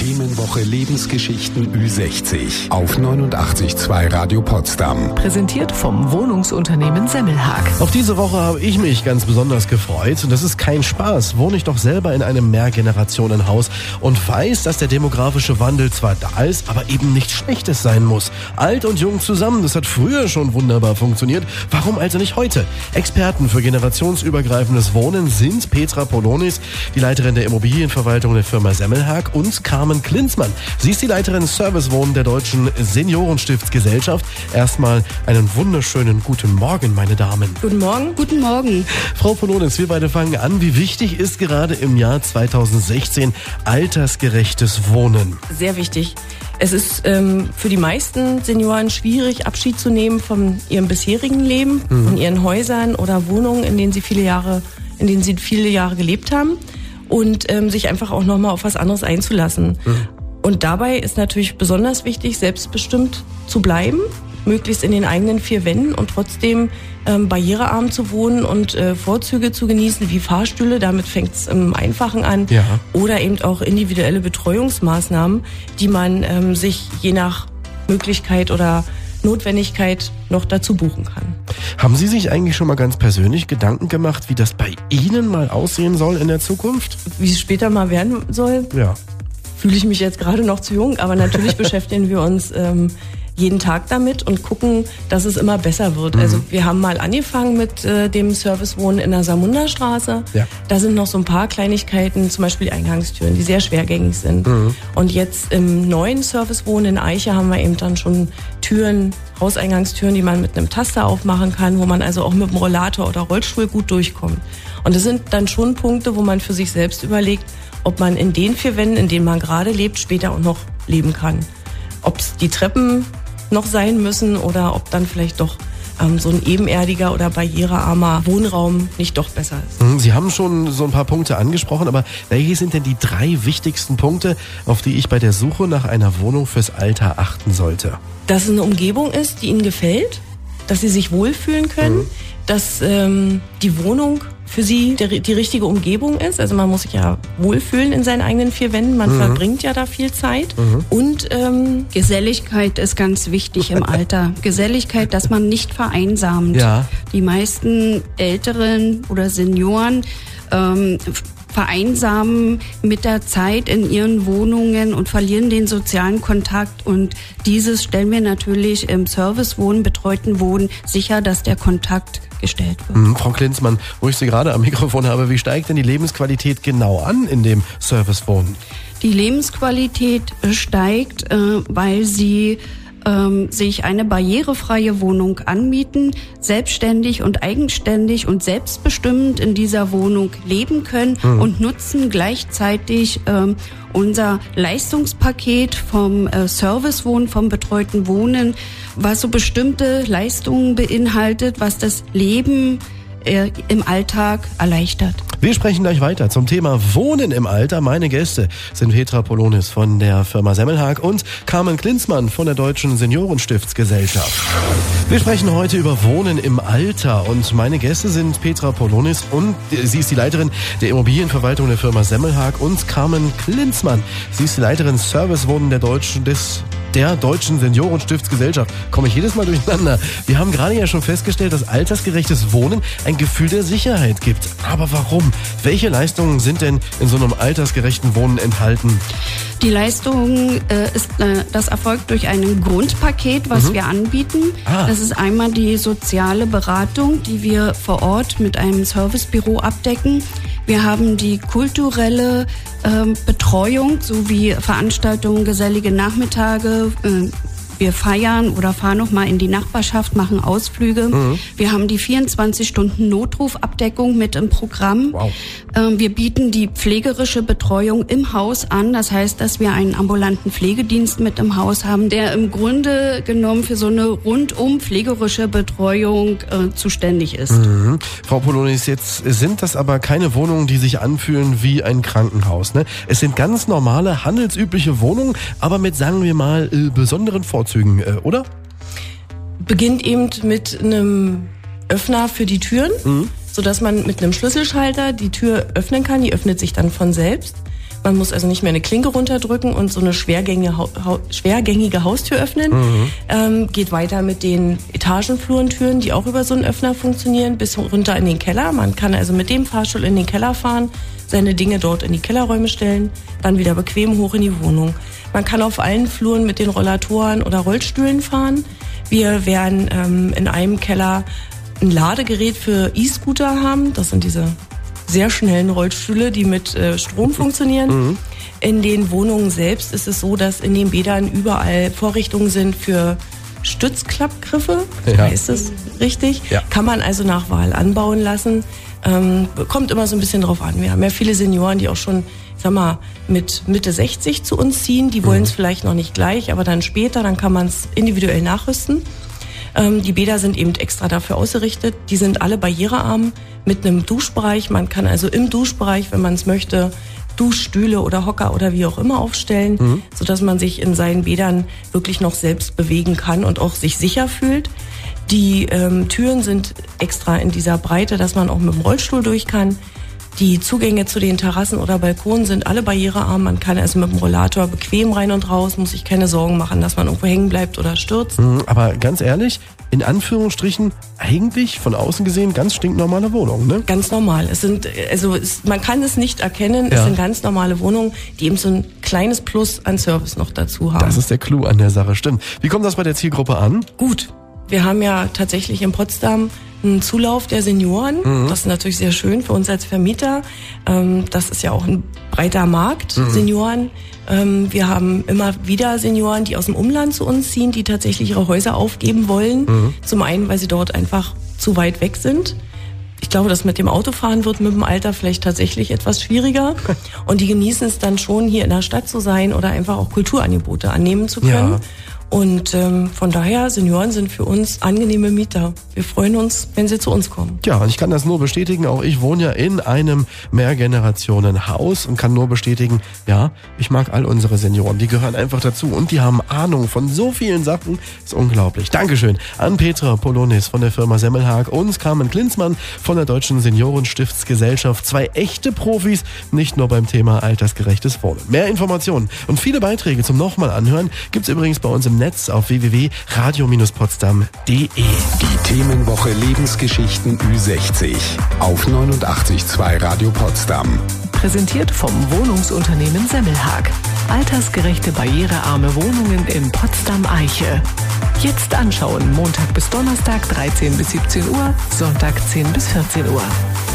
Themenwoche Lebensgeschichten Ü60 auf 89.2 Radio Potsdam. Präsentiert vom Wohnungsunternehmen Semmelhag. Auf diese Woche habe ich mich ganz besonders gefreut. Und das ist kein Spaß. Wohne ich doch selber in einem Mehrgenerationenhaus und weiß, dass der demografische Wandel zwar da ist, aber eben nichts Schlechtes sein muss. Alt und jung zusammen, das hat früher schon wunderbar funktioniert. Warum also nicht heute? Experten für generationsübergreifendes Wohnen sind Petra Polonis, die Leiterin der Immobilienverwaltung der Firma Semmelhag, und Carmen Klinsmann. Sie ist die Leiterin Servicewohnen der Deutschen Seniorenstiftsgesellschaft. Erstmal einen wunderschönen guten Morgen, meine Damen. Guten Morgen. Guten Morgen. Frau Polonis, wir beide fangen an. Wie wichtig ist gerade im Jahr 2016 altersgerechtes Wohnen? Sehr wichtig. Es ist für die meisten Senioren schwierig, Abschied zu nehmen von ihrem bisherigen Leben, von ihren Häusern oder Wohnungen, in denen sie viele Jahre gelebt haben, und sich einfach auch nochmal auf was anderes einzulassen. Und dabei ist natürlich besonders wichtig, selbstbestimmt zu bleiben, möglichst in den eigenen vier Wänden und trotzdem barrierearm zu wohnen und Vorzüge zu genießen, wie Fahrstühle, damit fängt es im Einfachen an, ja. Oder eben auch individuelle Betreuungsmaßnahmen, die man sich je nach Möglichkeit oder Notwendigkeit noch dazu buchen kann. Haben Sie sich eigentlich schon mal ganz persönlich Gedanken gemacht, wie das bei Ihnen mal aussehen soll in der Zukunft? Wie es später mal werden soll? Ja. Fühle ich mich jetzt gerade noch zu jung, aber natürlich beschäftigen wir uns jeden Tag damit und gucken, dass es immer besser wird. Also wir haben mal angefangen mit dem Servicewohnen in der Samunderstraße. Ja. Da sind noch so ein paar Kleinigkeiten, zum Beispiel Eingangstüren, die sehr schwergängig sind. Und jetzt im neuen Servicewohnen in Eiche haben wir eben dann schon Türen, Hauseingangstüren, die man mit einem Taster aufmachen kann, wo man also auch mit dem Rollator oder Rollstuhl gut durchkommt. Und das sind dann schon Punkte, wo man für sich selbst überlegt, ob man in den vier Wänden, in denen man gerade lebt, später auch noch leben kann. Ob es die Treppen noch sein müssen oder ob dann vielleicht doch so ein ebenerdiger oder barrierearmer Wohnraum nicht doch besser ist. Sie haben schon so ein paar Punkte angesprochen, aber welche sind denn die 3 wichtigsten Punkte, auf die ich bei der Suche nach einer Wohnung fürs Alter achten sollte? Dass es eine Umgebung ist, die Ihnen gefällt, dass Sie sich wohlfühlen können, dass die Wohnung für Sie die richtige Umgebung ist. Also man muss sich ja wohlfühlen in seinen eigenen 4 Wänden. Man verbringt ja da viel Zeit. Und Geselligkeit ist ganz wichtig im Alter. Geselligkeit, dass man nicht vereinsamt. Ja. Die meisten Älteren oder Senioren vereinsamen mit der Zeit in ihren Wohnungen und verlieren den sozialen Kontakt. Und dieses stellen wir natürlich im Servicewohnen, betreuten Wohnen sicher, dass der Kontakt gestellt wird. Frau Klinsmann, wo ich Sie gerade am Mikrofon habe, wie steigt denn die Lebensqualität genau an in dem Servicewohnen? Die Lebensqualität steigt, weil Sie sich eine barrierefreie Wohnung anmieten, selbstständig und eigenständig und selbstbestimmend in dieser Wohnung leben können und nutzen gleichzeitig unser Leistungspaket vom Servicewohnen, vom betreuten Wohnen, was so bestimmte Leistungen beinhaltet, was das Leben im Alltag erleichtert. Wir sprechen gleich weiter zum Thema Wohnen im Alter. Meine Gäste sind Petra Polonis von der Firma Semmelhag und Carmen Klinsmann von der Deutschen Seniorenstiftsgesellschaft. Wir sprechen heute über Wohnen im Alter und meine Gäste sind Petra Polonis und sie ist die Leiterin der Immobilienverwaltung der Firma Semmelhag und Carmen Klinsmann. Sie ist die Leiterin Servicewohnen der Deutschen Seniorenstiftsgesellschaft. Komme ich jedes Mal durcheinander. Wir haben gerade ja schon festgestellt, dass altersgerechtes Wohnen ein Gefühl der Sicherheit gibt. Aber warum? Welche Leistungen sind denn in so einem altersgerechten Wohnen enthalten? Die Leistung das erfolgt durch ein Grundpaket, was wir anbieten. Das ist einmal die soziale Beratung, die wir vor Ort mit einem Servicebüro abdecken. Wir haben die kulturelle Betreuung sowie Veranstaltungen, gesellige Nachmittage. Wir feiern oder fahren noch mal in die Nachbarschaft, machen Ausflüge. Wir haben die 24-Stunden-Notrufabdeckung mit im Programm. Wow. Wir bieten die pflegerische Betreuung im Haus an. Das heißt, dass wir einen ambulanten Pflegedienst mit im Haus haben, der im Grunde genommen für so eine rundum pflegerische Betreuung zuständig ist. Frau Polonis, jetzt sind das aber keine Wohnungen, die sich anfühlen wie ein Krankenhaus, ne? Es sind ganz normale, handelsübliche Wohnungen, aber mit, sagen wir mal, besonderen Vorzügen, oder? Beginnt eben mit einem Öffner für die Türen, sodass man mit einem Schlüsselschalter die Tür öffnen kann. Die öffnet sich dann von selbst. Man muss also nicht mehr eine Klinke runterdrücken und so eine schwergängige Haustür öffnen. Geht weiter mit den Etagenflurentüren, die auch über so einen Öffner funktionieren, bis runter in den Keller. Man kann also mit dem Fahrstuhl in den Keller fahren, seine Dinge dort in die Kellerräume stellen, dann wieder bequem hoch in die Wohnung. Man kann auf allen Fluren mit den Rollatoren oder Rollstühlen fahren. Wir werden in einem Keller ein Ladegerät für E-Scooter haben. Das sind diese sehr schnellen Rollstühle, die mit Strom funktionieren. In den Wohnungen selbst ist es so, dass in den Bädern überall Vorrichtungen sind für Stützklappgriffe. Heißt es richtig? Ja. Kann man also nach Wahl anbauen lassen. Kommt immer so ein bisschen drauf an. Wir haben ja viele Senioren, die auch schon, mit Mitte 60 zu uns ziehen. Die wollen es vielleicht noch nicht gleich, aber dann später, dann kann man es individuell nachrüsten. Die Bäder sind eben extra dafür ausgerichtet. Die sind alle barrierearm mit einem Duschbereich. Man kann also im Duschbereich, wenn man es möchte, Duschstühle oder Hocker oder wie auch immer aufstellen, sodass man sich in seinen Bädern wirklich noch selbst bewegen kann und auch sich sicher fühlt. Die Türen sind extra in dieser Breite, dass man auch mit dem Rollstuhl durch kann. Die Zugänge zu den Terrassen oder Balkonen sind alle barrierearm. Man kann also mit dem Rollator bequem rein und raus, muss sich keine Sorgen machen, dass man irgendwo hängen bleibt oder stürzt. Aber ganz ehrlich, in Anführungsstrichen, eigentlich von außen gesehen ganz stinknormale Wohnungen, ne? Ganz normal. Man kann es nicht erkennen. Es sind ganz normale Wohnungen, die eben so ein kleines Plus an Service noch dazu haben. Das ist der Clou an der Sache, stimmt. Wie kommt das bei der Zielgruppe an? Gut. Wir haben ja tatsächlich in Potsdam einen Zulauf der Senioren. Das ist natürlich sehr schön für uns als Vermieter. Das ist ja auch ein breiter Markt, Senioren. Wir haben immer wieder Senioren, die aus dem Umland zu uns ziehen, die tatsächlich ihre Häuser aufgeben wollen. Zum einen, weil sie dort einfach zu weit weg sind. Ich glaube, das mit dem Autofahren wird mit dem Alter vielleicht tatsächlich etwas schwieriger. Und die genießen es dann schon, hier in der Stadt zu sein oder einfach auch Kulturangebote annehmen zu können. Ja. Und von daher, Senioren sind für uns angenehme Mieter. Wir freuen uns, wenn sie zu uns kommen. Ja, und ich kann das nur bestätigen. Auch ich wohne ja in einem Mehrgenerationenhaus und kann nur bestätigen, ja, ich mag all unsere Senioren. Die gehören einfach dazu und die haben Ahnung von so vielen Sachen. Das ist unglaublich. Dankeschön an Petra Polonis von der Firma Semmelhag und Carmen Klinsmann von der Deutschen Seniorenstiftsgesellschaft. 2 echte Profis, nicht nur beim Thema altersgerechtes Wohnen. Mehr Informationen und viele Beiträge zum nochmal anhören gibt's übrigens bei uns im Netz auf www.radio-potsdam.de. Die Themenwoche Lebensgeschichten Ü60 auf 89.2 Radio Potsdam. Präsentiert vom Wohnungsunternehmen Semmelhag. Altersgerechte, barrierearme Wohnungen in Potsdam-Eiche. Jetzt anschauen, Montag bis Donnerstag 13 bis 17 Uhr, Sonntag 10 bis 14 Uhr.